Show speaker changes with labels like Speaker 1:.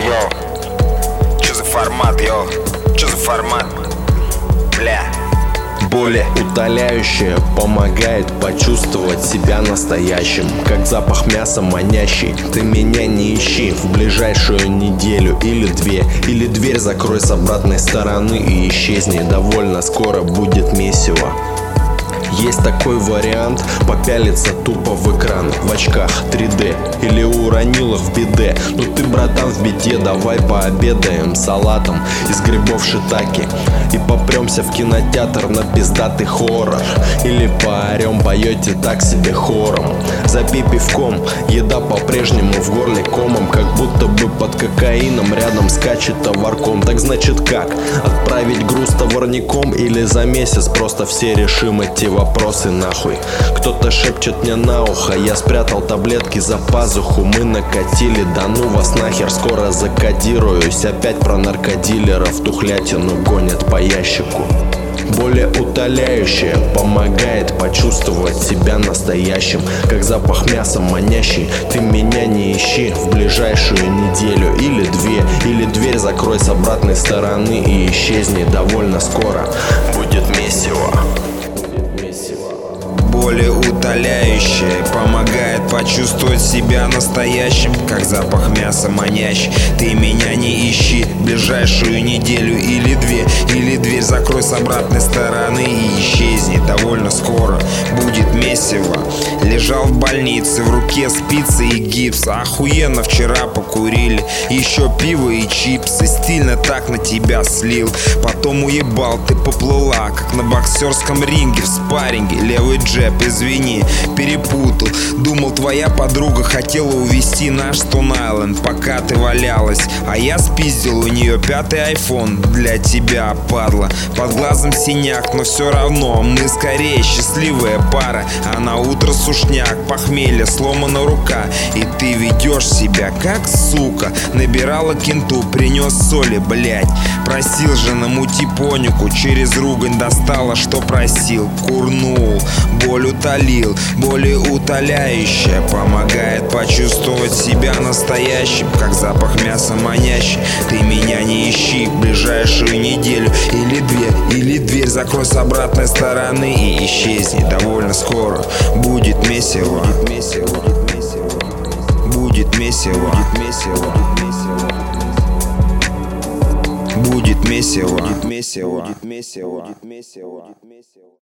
Speaker 1: Йоу, чё за формат, йоу? Чё за формат? Бля.
Speaker 2: Более утоляющее помогает почувствовать себя настоящим, как запах мяса манящий. Ты меня не ищи в ближайшую неделю или две. Или дверь закрой с обратной стороны и исчезни. Довольно скоро будет месиво. Есть такой вариант — попялиться тупо в экран в очках 3D или уронил их в биде. Ну ты, братан, в беде, давай пообедаем салатом из грибов шитаки и попремся в кинотеатр на пиздатый хоррор. Или поорем, поете так себе хором. Запей пивком, еда по-прежнему в горле комом, как будто бы под кокаином рядом скачет товарком. Так значит как? Отправить груз товарником или за месяц просто все решим эти вопросы нахуй? Кто-то шепчет мне на ухо, я спрятал таблетки за пазуху. Мы накатили, да ну вас нахер, скоро закодируюсь. Опять про наркодилеров тухлятину гонят по ящику. Более утоляющее помогает почувствовать себя настоящим, как запах мяса манящий. Ты меня не ищи в ближайшую неделю или две. Или дверь закрой с обратной стороны и исчезни. Довольно скоро будет месиво.
Speaker 1: Более утоляющее помогает почувствовать себя настоящим, как запах мяса манящий. Ты меня не ищи ближайшую неделю или две. Или дверь закрой с обратной стороны и исчезни. Довольно скоро будет месиво. Лежал в больнице, в руке спицы и гипс. Охуенно вчера покурили, еще пиво и чипсы. Стильно так на тебя слил, потом уебал, ты поплыла, как на боксерском ринге в спарринге. Левый джеб, извини, перепутал. Думал, твоя подруга хотела увезти наш Стоун-Айленд, пока ты валялась, а я спиздил у нее 5-й айфон. Для тебя, падла, под глазом синяк, но все равно мы скорее счастливая пара. А на утро сушняк, похмелье, сломана рука, и ты ведешь себя как сука. Набирала кенту, принес соли, блять. Просил же намути понику, через ругань достала, что просил. Курнул, боль утолил. Более утоляющее помогает почувствовать себя настоящим, как запах мяса манящий. Ты меня не ищи в ближайшую неделю или две. Или дверь закрой с обратной стороны и исчезни. Довольно скоро будет месиво. Будет месиво. Будет месиво.